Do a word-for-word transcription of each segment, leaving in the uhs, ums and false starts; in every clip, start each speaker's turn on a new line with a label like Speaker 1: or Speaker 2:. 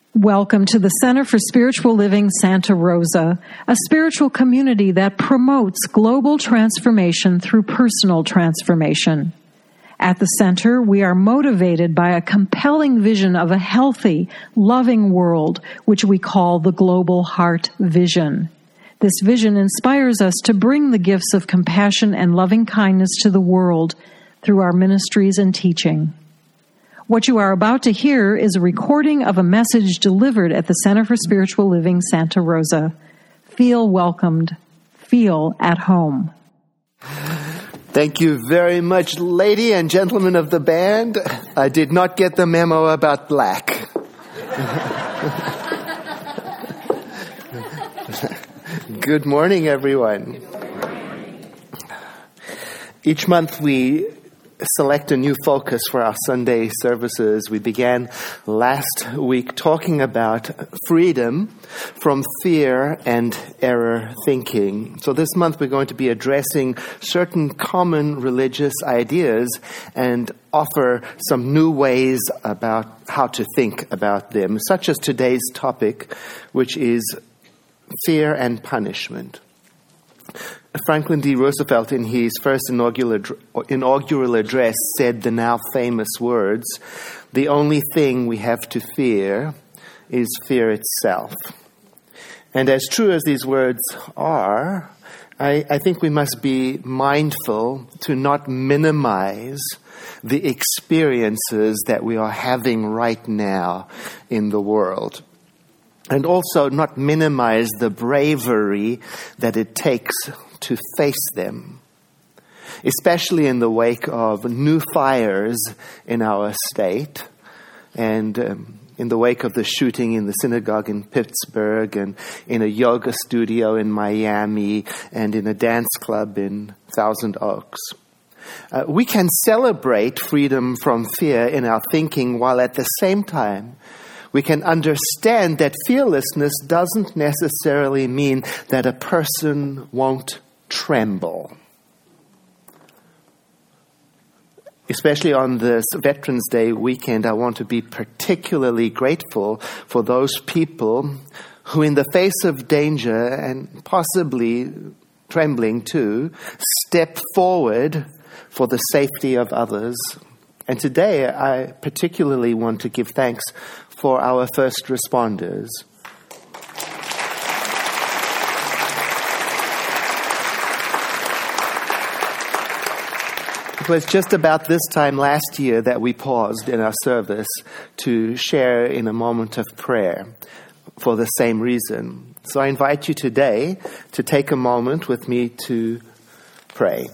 Speaker 1: Welcome to the Center for Spiritual Living Santa Rosa, a spiritual community that promotes global transformation through personal transformation. At the center, we are motivated by a compelling vision of a healthy, loving world, which we call the Global Heart Vision. This vision inspires us to bring the gifts of compassion and loving kindness to the world through our ministries and teaching. What you are about to hear is a recording of a message delivered at the Center for Spiritual Living Santa Rosa. Feel welcomed. Feel at home.
Speaker 2: Thank you very much, lady and gentlemen of the band. I did not get the memo about black. Good morning, everyone. Each month we select a new focus for our Sunday services. We began last week talking about freedom from fear and error thinking. So this month we're going to be addressing certain common religious ideas and offer some new ways about how to think about them, such as today's topic, which is fear and punishment. Franklin D. Roosevelt, in his first inaugural, inaugural address, said the now famous words, "The only thing we have to fear is fear itself." And as true as these words are, I, I think we must be mindful to not minimize the experiences that we are having right now in the world. And also not minimize the bravery that it takes to face them, especially in the wake of new fires in our state and um, in the wake of the shooting in the synagogue in Pittsburgh and in a yoga studio in Miami and in a dance club in Thousand Oaks. Uh, we can celebrate freedom from fear in our thinking while at the same time we can understand that fearlessness doesn't necessarily mean that a person won't tremble. Especially on this Veterans Day weekend, I want to be particularly grateful for those people who, in the face of danger and possibly trembling too, step forward for the safety of others. And today, I particularly want to give thanks for our first responders. It was just about this time last year that we paused in our service to share in a moment of prayer for the same reason. So I invite you today to take a moment with me to pray.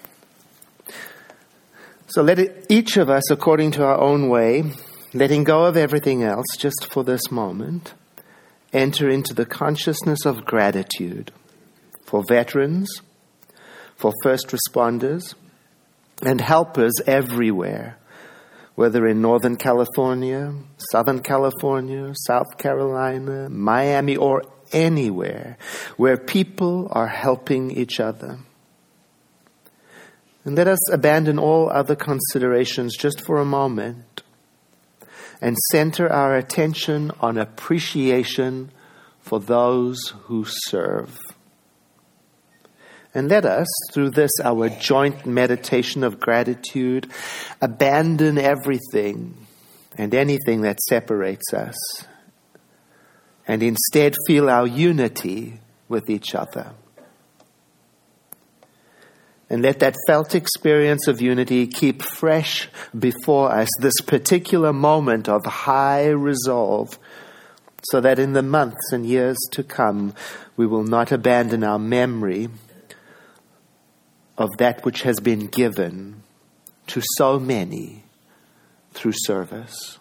Speaker 2: So let it, each of us, according to our own way, letting go of everything else just for this moment, enter into the consciousness of gratitude for veterans, for first responders, and helpers everywhere, whether in Northern California, Southern California, South Carolina, Miami, or anywhere where people are helping each other. And let us abandon all other considerations just for a moment and center our attention on appreciation for those who serve. And let us, through this, our joint meditation of gratitude, abandon everything and anything that separates us, and instead feel our unity with each other. And let that felt experience of unity keep fresh before us this particular moment of high resolve, so that in the months and years to come, we will not abandon our memory of that which has been given to so many through service.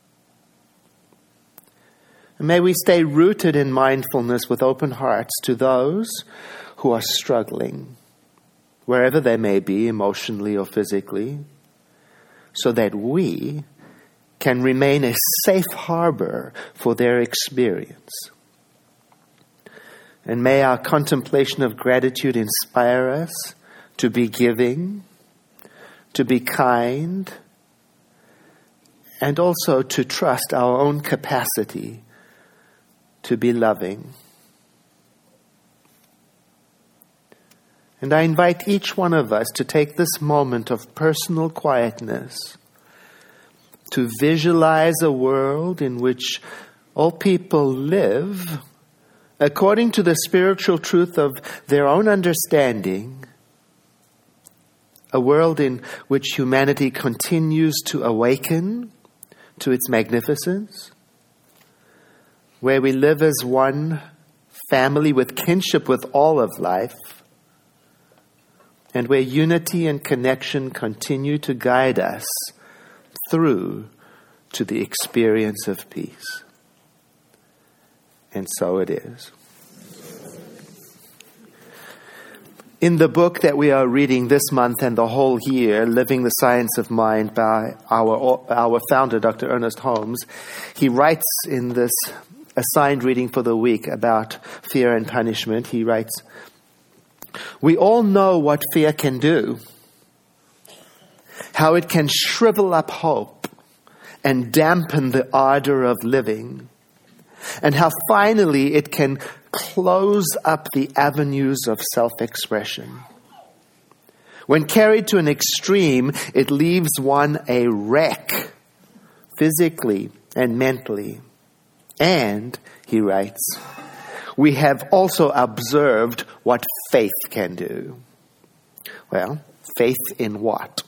Speaker 2: And may we stay rooted in mindfulness with open hearts to those who are struggling, wherever they may be, emotionally or physically, so that we can remain a safe harbor for their experience. And may our contemplation of gratitude inspire us to be giving, to be kind, and also to trust our own capacity to be loving. And I invite each one of us to take this moment of personal quietness to visualize a world in which all people live according to the spiritual truth of their own understanding, a world in which humanity continues to awaken to its magnificence, where we live as one family with kinship with all of life, and where unity and connection continue to guide us through to the experience of peace. And so it is. In the book that we are reading this month and the whole year, Living the Science of Mind by our, our founder, Doctor Ernest Holmes, he writes in this assigned reading for the week about fear and punishment. He writes, "We all know what fear can do, how it can shrivel up hope and dampen the ardor of living, and how finally it can close up the avenues of self-expression. When carried to an extreme, it leaves one a wreck, physically and mentally. And," he writes, "we have also observed what faith can do." Well, faith in what?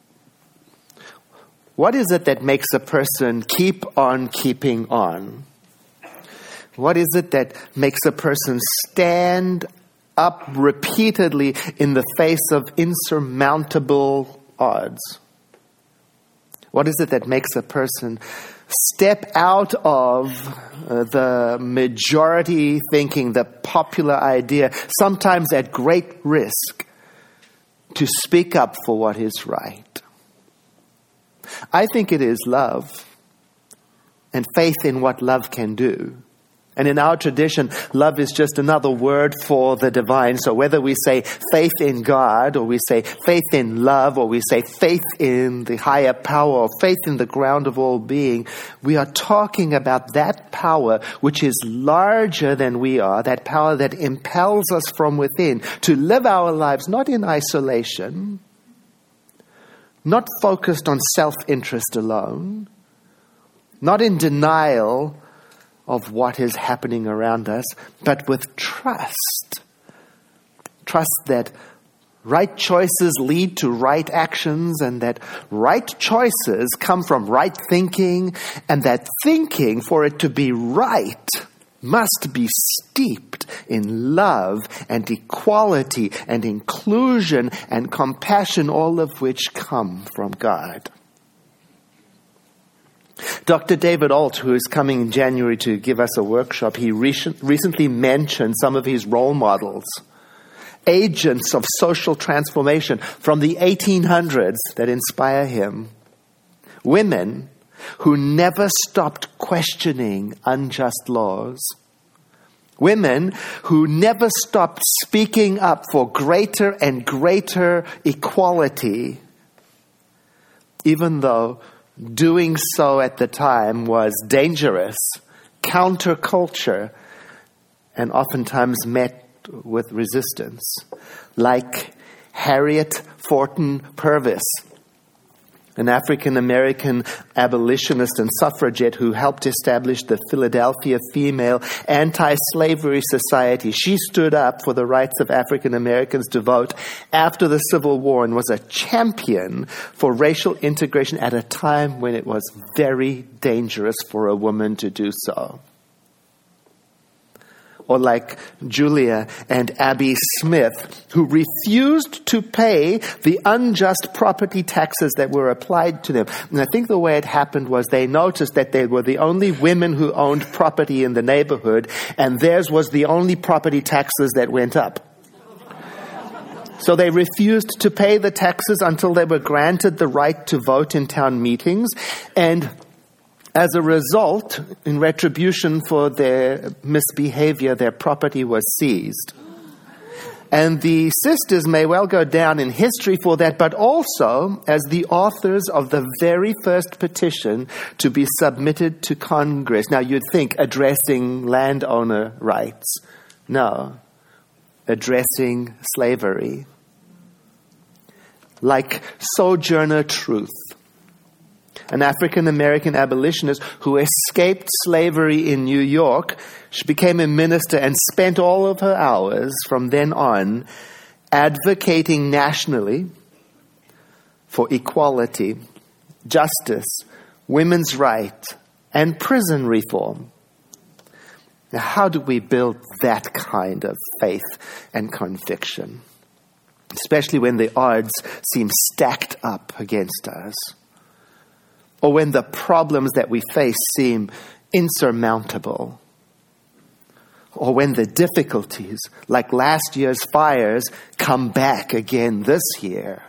Speaker 2: What is it that makes a person keep on keeping on? What is it that makes a person stand up repeatedly in the face of insurmountable odds? What is it that makes a person step out of uh, the majority thinking, the popular idea, sometimes at great risk, to speak up for what is right? I think it is love and faith in what love can do. And in our tradition, love is just another word for the divine. So whether we say faith in God, or we say faith in love, or we say faith in the higher power, or faith in the ground of all being, we are talking about that power which is larger than we are, that power that impels us from within to live our lives not in isolation, not focused on self-interest alone, not in denial of what is happening around us, but with trust. Trust that right choices lead to right actions, and that right choices come from right thinking, and that thinking, for it to be right, must be steeped in love and equality and inclusion and compassion, all of which come from God. Doctor David Alt, who is coming in January to give us a workshop, he recently mentioned some of his role models, agents of social transformation from the eighteen hundreds that inspire him. Women who never stopped questioning unjust laws. Women who never stopped speaking up for greater and greater equality, even though doing so at the time was dangerous, counterculture, and oftentimes met with resistance, like Harriet Forton Purvis, an African-American abolitionist and suffragette who helped establish the Philadelphia Female Anti-Slavery Society. She stood up for the rights of African-Americans to vote after the Civil War and was a champion for racial integration at a time when it was very dangerous for a woman to do so. Or like Julia and Abby Smith, who refused to pay the unjust property taxes that were applied to them. And I think the way it happened was they noticed that they were the only women who owned property in the neighborhood, and theirs was the only property taxes that went up. So they refused to pay the taxes until they were granted the right to vote in town meetings, and as a result, in retribution for their misbehavior, their property was seized. And the sisters may well go down in history for that, but also as the authors of the very first petition to be submitted to Congress. Now, you'd think addressing landowner rights. No, addressing slavery. Like Sojourner Truth, an African-American abolitionist who escaped slavery in New York. She became a minister and spent all of her hours from then on advocating nationally for equality, justice, women's rights, and prison reform. Now, how do we build that kind of faith and conviction? Especially when the odds seem stacked up against us. Or when the problems that we face seem insurmountable. Or when the difficulties, like last year's fires, come back again this year.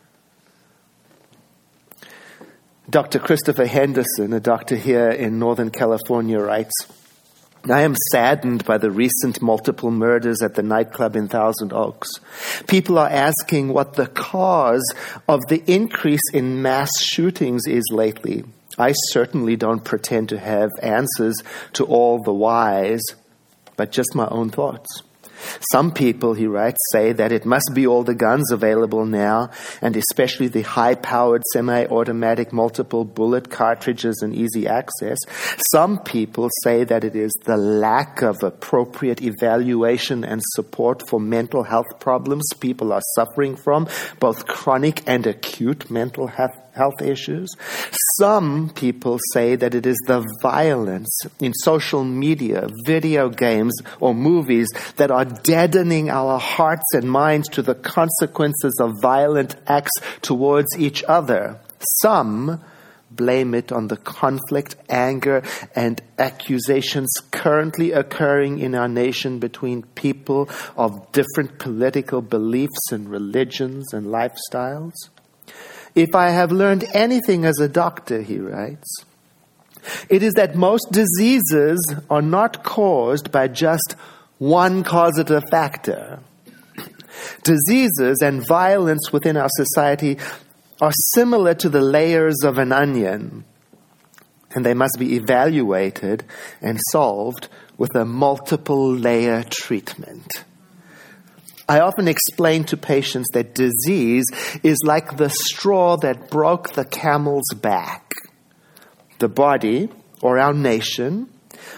Speaker 2: Doctor Christopher Henderson, a doctor here in Northern California, writes, I am saddened by the recent multiple murders at the nightclub in Thousand Oaks. People are asking what the cause of the increase in mass shootings is lately. I certainly don't pretend to have answers to all the whys, but just my own thoughts. Some people, he writes, say that it must be all the guns available now, and especially the high-powered semi-automatic multiple bullet cartridges and easy access. Some people say that it is the lack of appropriate evaluation and support for mental health problems people are suffering from, both chronic and acute mental health health issues. Some people say that it is the violence in social media, video games, or movies that are deadening our hearts and minds to the consequences of violent acts towards each other. Some blame it on the conflict, anger, and accusations currently occurring in our nation between people of different political beliefs and religions and lifestyles. If I have learned anything as a doctor, he writes, it is that most diseases are not caused by just one causative factor. Diseases and violence within our society are similar to the layers of an onion, and they must be evaluated and solved with a multiple layer treatment. I often explain to patients that disease is like the straw that broke the camel's back. The body, or our nation,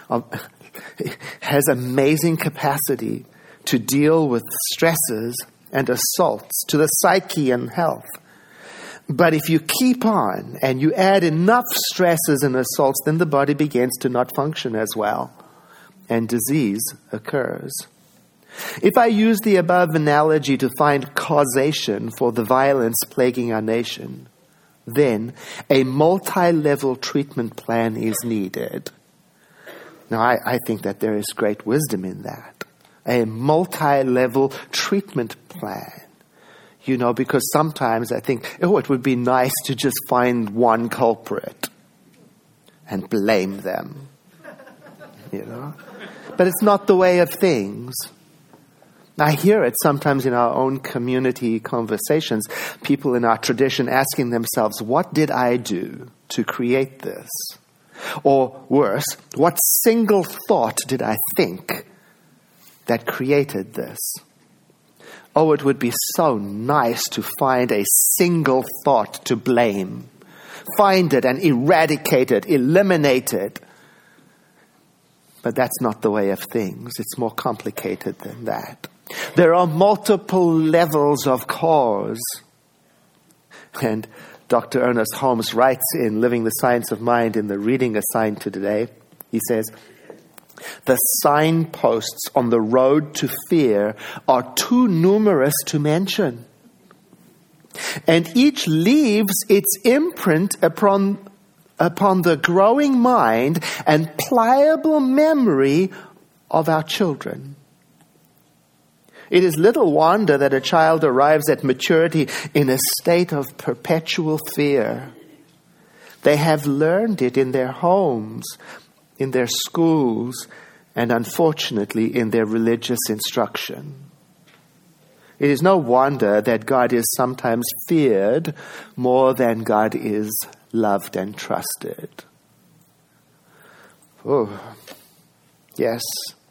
Speaker 2: has amazing capacity to deal with stresses and assaults to the psyche and health. But if you keep on and you add enough stresses and assaults, then the body begins to not function as well, and disease occurs. If I use the above analogy to find causation for the violence plaguing our nation, then a multi-level treatment plan is needed. Now, I, I think that there is great wisdom in that. A multi-level treatment plan. You know, because sometimes I think, oh, it would be nice to just find one culprit and blame them. You know? But it's not the way of things. I hear it sometimes in our own community conversations, people in our tradition asking themselves, what did I do to create this? Or worse, what single thought did I think that created this? Oh, it would be so nice to find a single thought to blame. Find it and eradicate it, eliminate it. But that's not the way of things. It's more complicated than that. There are multiple levels of cause. And Doctor Ernest Holmes writes in Living the Science of Mind in the reading assigned to today, he says, the signposts on the road to fear are too numerous to mention. And each leaves its imprint upon, upon the growing mind and pliable memory of our children. It is little wonder that a child arrives at maturity in a state of perpetual fear. They have learned it in their homes, in their schools, and unfortunately in their religious instruction. It is no wonder that God is sometimes feared more than God is loved and trusted. Oh, yes,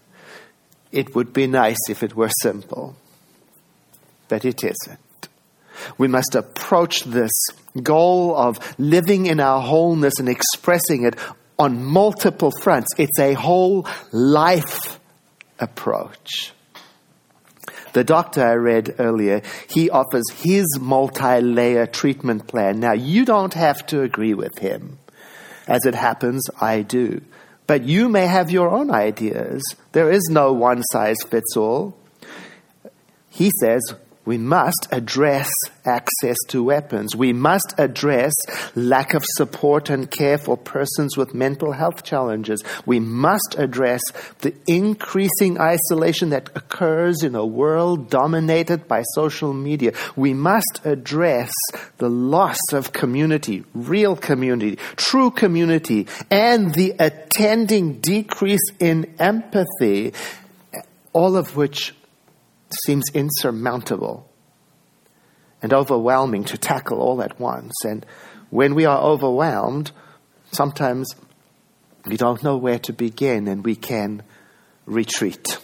Speaker 2: it would be nice if it were simple, but it isn't. We must approach this goal of living in our wholeness and expressing it on multiple fronts. It's a whole life approach. The doctor I read earlier, he offers his multi-layer treatment plan. Now, you don't have to agree with him. As it happens, I do. But you may have your own ideas. There is no one-size-fits-all. He says we must address access to weapons. We must address lack of support and care for persons with mental health challenges. We must address the increasing isolation that occurs in a world dominated by social media. We must address the loss of community, real community, true community, and the attending decrease in empathy, all of which seems insurmountable and overwhelming to tackle all at once. And when we are overwhelmed, sometimes we don't know where to begin and we can retreat.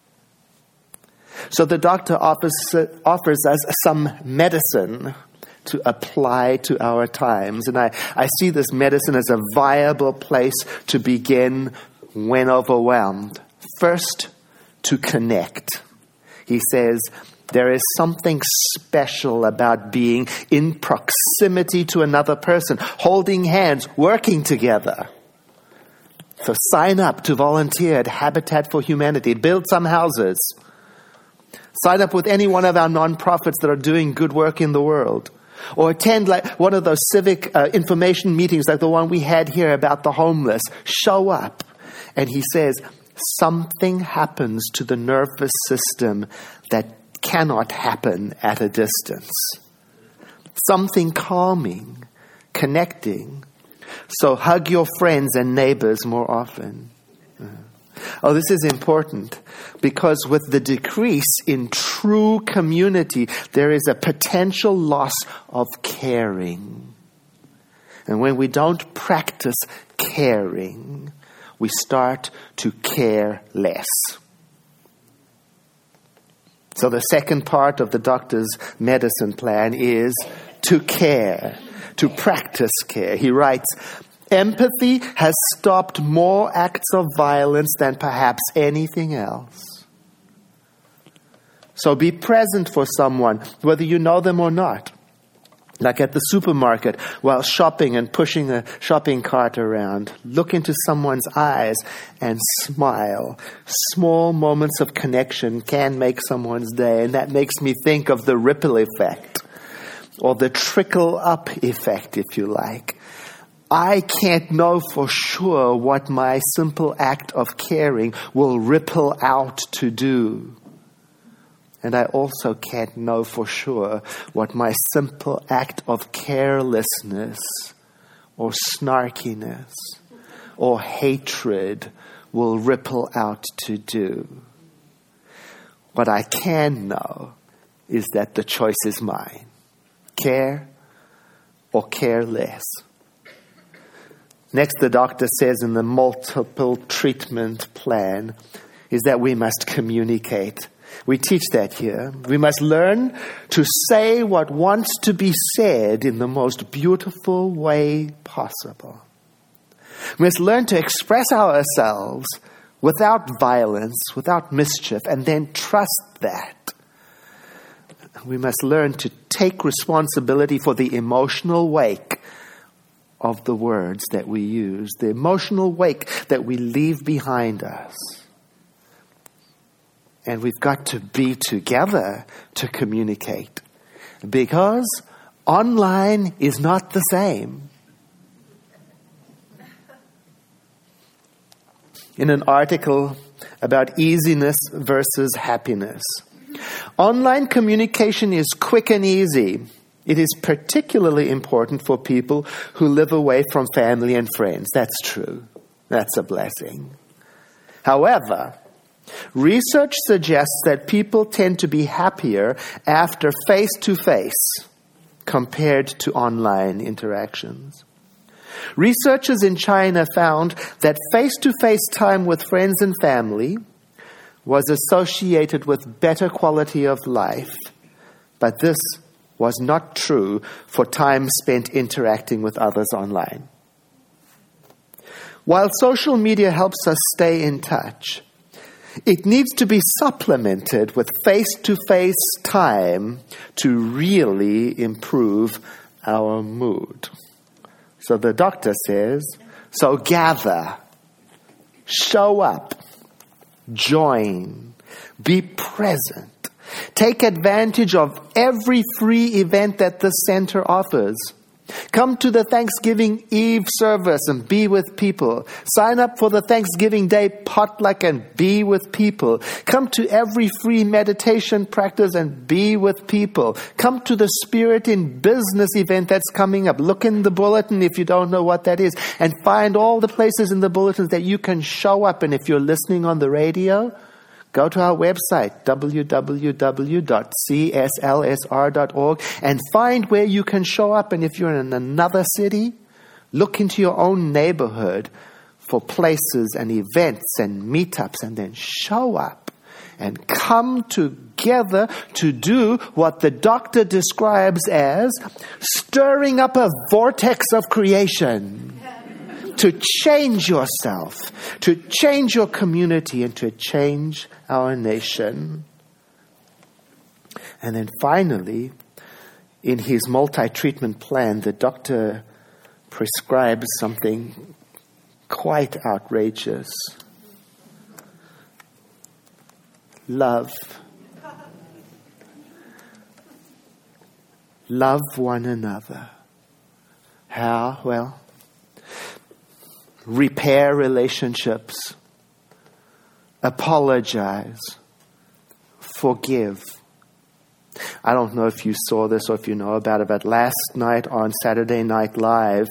Speaker 2: So the doctor offers, offers us some medicine to apply to our times. And I, I see this medicine as a viable place to begin when overwhelmed. First, to connect. He says, there is something special about being in proximity to another person, holding hands, working together. So sign up to volunteer at Habitat for Humanity. Build some houses. Sign up with any one of our nonprofits that are doing good work in the world. Or attend like one of those civic uh, information meetings like the one we had here about the homeless. Show up. And he says, something happens to the nervous system that cannot happen at a distance. Something calming, connecting. So hug your friends and neighbors more often. Oh, this is important because with the decrease in true community, there is a potential loss of caring. And when we don't practice caring, we start to care less. So the second part of the doctor's medicine plan is to care, to practice care. He writes, empathy has stopped more acts of violence than perhaps anything else. So be present for someone, whether you know them or not. Like at the supermarket, while shopping and pushing a shopping cart around. Look into someone's eyes and smile. Small moments of connection can make someone's day, and that makes me think of the ripple effect, or the trickle-up effect, if you like. I can't know for sure what my simple act of caring will ripple out to do. And I also can't know for sure what my simple act of carelessness or snarkiness or hatred will ripple out to do. What I can know is that the choice is mine. Care or care less. Next, the doctor says in the multiple treatment plan is that we must communicate. We teach that here. We must learn to say what wants to be said in the most beautiful way possible. We must learn to express ourselves without violence, without mischief, and then trust that. We must learn to take responsibility for the emotional wake of the words that we use, the emotional wake that we leave behind us. And we've got to be together to communicate, because online is not the same. In an article about easiness versus happiness, online communication is quick and easy. It is particularly important for people who live away from family and friends. That's true. That's a blessing. However, Research suggests that people tend to be happier after face-to-face compared to online interactions. Researchers in China found that face-to-face time with friends and family was associated with better quality of life, but this was not true for time spent interacting with others online. While social media helps us stay in touch, it needs to be supplemented with face-to-face time to really improve our mood. So the doctor says, so gather, show up, join, be present. Take advantage of every free event that the center offers. Come to the Thanksgiving Eve service and be with people. Sign up for the Thanksgiving Day potluck and be with people. Come to every free meditation practice and be with people. Come to the Spirit in Business event that's coming up. Look in the bulletin if you don't know what that is, and find all the places in the bulletins that you can show up. And if you're listening on the radio, go to our website, w w w dot c s l s r dot org, and find where you can show up. And if you're in another city, look into your own neighborhood for places and events and meetups, and then show up and come together to do what the doctor describes as stirring up a vortex of creation. To change yourself, to change your community, and to change our nation. And then finally, in his multi-treatment plan, the doctor prescribes something quite outrageous. Love. Love one another. How? Well, repair relationships, apologize, forgive. I don't know if you saw this or if you know about it, but last night on Saturday Night Live,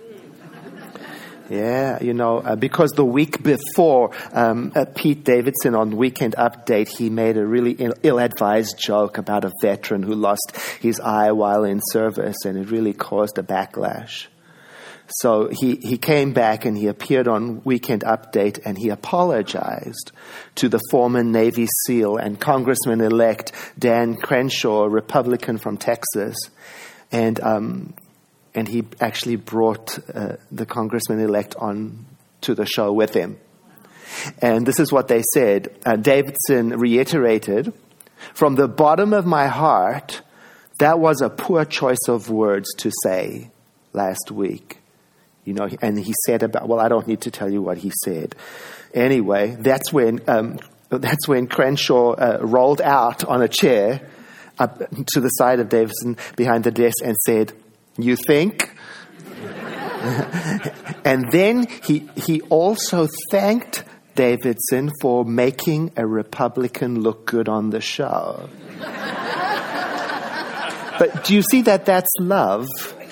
Speaker 2: yeah, you know, uh, because the week before, um, uh, Pete Davidson on Weekend Update, he made a really ill- ill-advised joke about a veteran who lost his eye while in service, and it really caused a backlash. So he, he came back and he appeared on Weekend Update and he apologized to the former Navy SEAL and Congressman-elect Dan Crenshaw, a Republican from Texas. And um, and he actually brought uh, the Congressman-elect on to the show with him. And this is what they said. Uh, Davidson reiterated, "From the bottom of my heart, that was a poor choice of words to say last week." You know, and he said about, well, I don't need to tell you what he said. Anyway, that's when um, that's when Crenshaw uh, rolled out on a chair up to the side of Davidson behind the desk and said, "You think?" And then he he also thanked Davidson for making a Republican look good on the show. But do you see that that's love?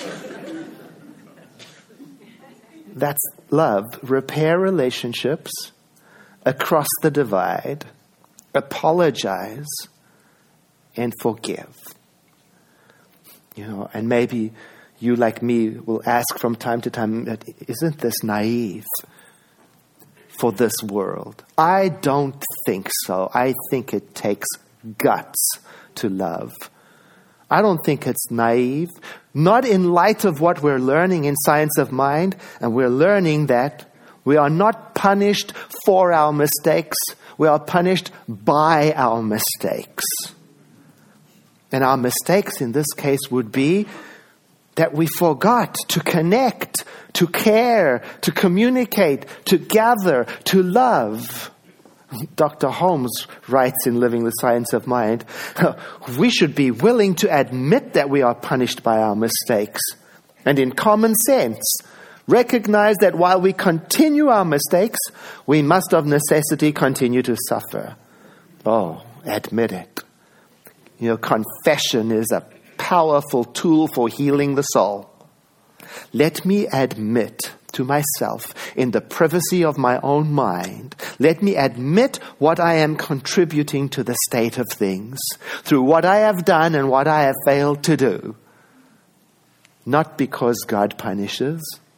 Speaker 2: That's love. Repair relationships across the divide, apologize, and forgive. You know, and maybe you, like me, will ask from time to time, isn't this naive for this world? I don't think so. I think it takes guts to love. I don't think it's naive, not in light of what we're learning in Science of Mind, and we're learning that we are not punished for our mistakes, we are punished by our mistakes. And our mistakes in this case would be that we forgot to connect, to care, to communicate, to gather, to love. Doctor Holmes writes in Living the Science of Mind, we should be willing to admit that we are punished by our mistakes. And in common sense, recognize that while we continue our mistakes, we must of necessity continue to suffer. Oh, admit it. You know, confession is a powerful tool for healing the soul. Let me admit to myself in the privacy of my own mind. Let me admit what I am contributing to the state of things through what I have done and what I have failed to do. Not because God punishes,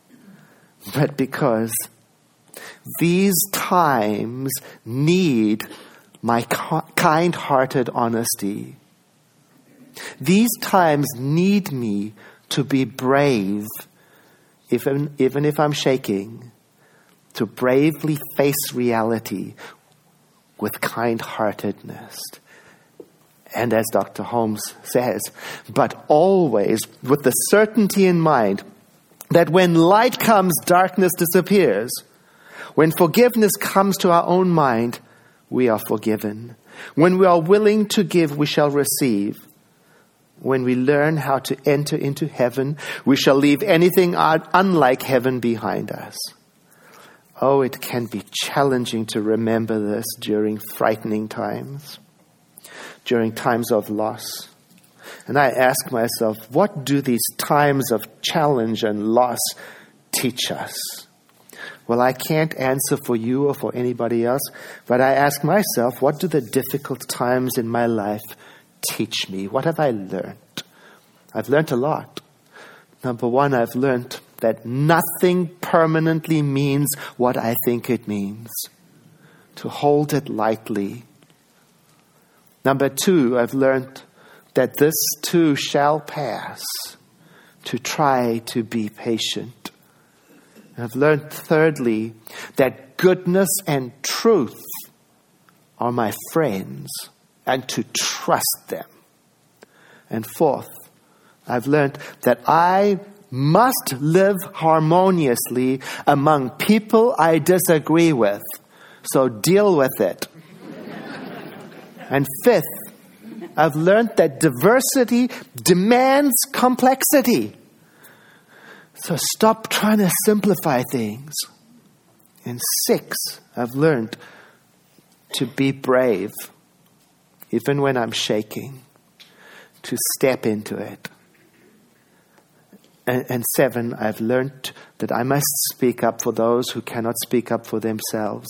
Speaker 2: but because these times need my kind-hearted honesty. These times need me to be brave, even, even if I'm shaking, to bravely face reality with kind-heartedness. And as Doctor Holmes says, but always with the certainty in mind that when light comes, darkness disappears. When forgiveness comes to our own mind, we are forgiven. When we are willing to give, we shall receive. When we learn how to enter into heaven, we shall leave anything unlike heaven behind us. Oh, it can be challenging to remember this during frightening times, during times of loss. And I ask myself, what do these times of challenge and loss teach us? Well, I can't answer for you or for anybody else, but I ask myself, what do the difficult times in my life teach me? What have I learned? I've learned a lot. Number one, I've learned that nothing permanently means what I think it means. To hold it lightly. Number two, I've learned that this too shall pass. To try to be patient. I've learned thirdly that goodness and truth are my friends and to trust them. And fourth, I've learned that I must live harmoniously among people I disagree with. So deal with it. And fifth, I've learned that diversity demands complexity. So stop trying to simplify things. And six, I've learned to be brave, even when I'm shaking, to step into it. And, and seven, I've learned that I must speak up for those who cannot speak up for themselves.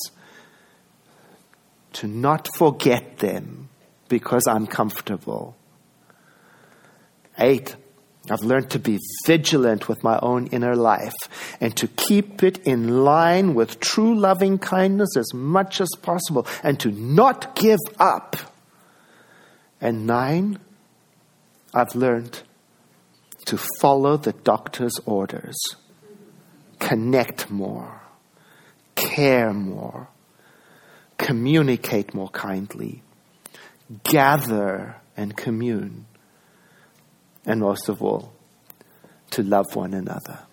Speaker 2: To not forget them because I'm comfortable. Eight, I've learned to be vigilant with my own inner life and to keep it in line with true loving kindness as much as possible and to not give up. And nine, I've learned to follow the doctor's orders, connect more, care more, communicate more kindly, gather and commune. And most of all, to love one another.